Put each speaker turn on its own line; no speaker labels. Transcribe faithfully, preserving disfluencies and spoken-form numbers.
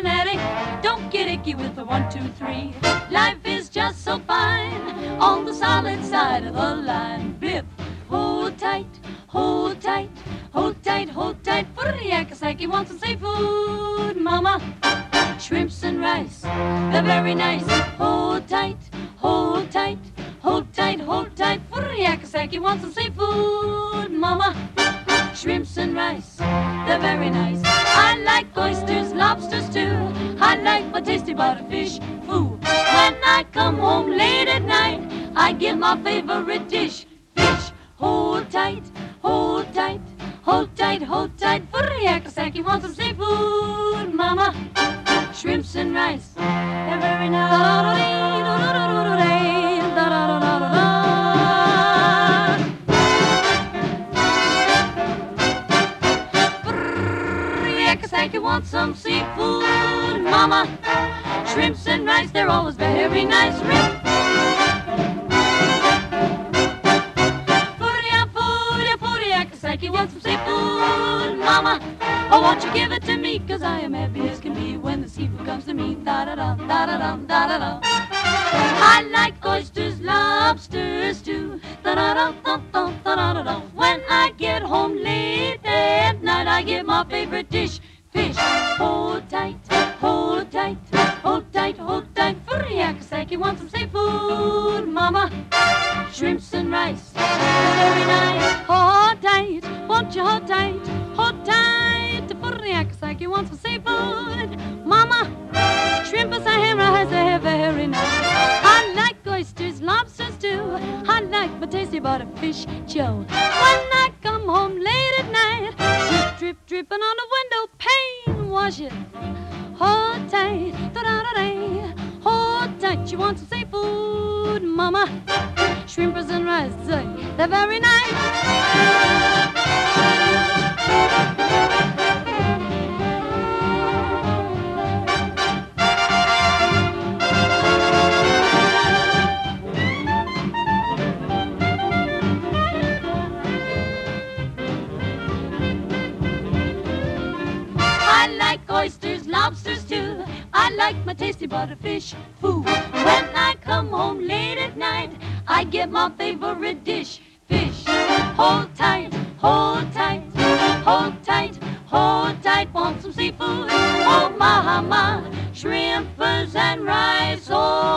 Cincinnati. Don't get icky with the one, two, three. Life is just so fine on the solid side of the line. Biff, hold tight, hold tight, hold tight, hold tight. Yakasaki wants some seafood, mama. Shrimps and rice, they're very nice. Hold tight, hold tight, hold tight, hold tight. Yakasaki wants some seafood, mama. Shrimps and rice, they're very nice. I like oysters, lobsters too. I like my tasty butterfish, foo. When I come home late at night, I get my favorite dish, fish. Hold tight, hold tight, hold tight, hold tight. Yakasaki wants some seafood, mama. Shrimps and rice, they're very nice. Yakasaki wants some seafood, mama. Shrimps and rice, they're always very nice. Rip. Yakasaki wants some seafood, mama. Oh, won't you give it to me? Cause I am happy as can be when the seafood comes to me. Da-da-da, da-da-da, da-da-da. I like oysters, lobsters too. Da-da-da, da-da, da-da-da. When I get home late at night, I get my favorite dish, fish. Hold tight, hold tight, hold tight, hold tight. Yakasaki wants some seafood, mama. Shrimps and rice, very nice. Hold tight, won't you hold tight, hold tight. Yakasaki wants some seafood, mama. Shrimp and ham rice, they're very nice. I like oysters, lobsters too. I like my tasty butterfish, Joe. When I come home late at night, drip, drip, dripping on the window pane. Wash it, hold tight, da-da-da-da. Hold tight, you want some seafood, mama. Shrimpers and rice, they're very nice. I like oysters, lobsters too. I like my tasty butterfish, foo. When I come home late at night, I get my favorite dish, fish. Hold tight, hold tight, hold tight, hold tight. Want some seafood? Oh, mama, shrimpers and rice. Oh,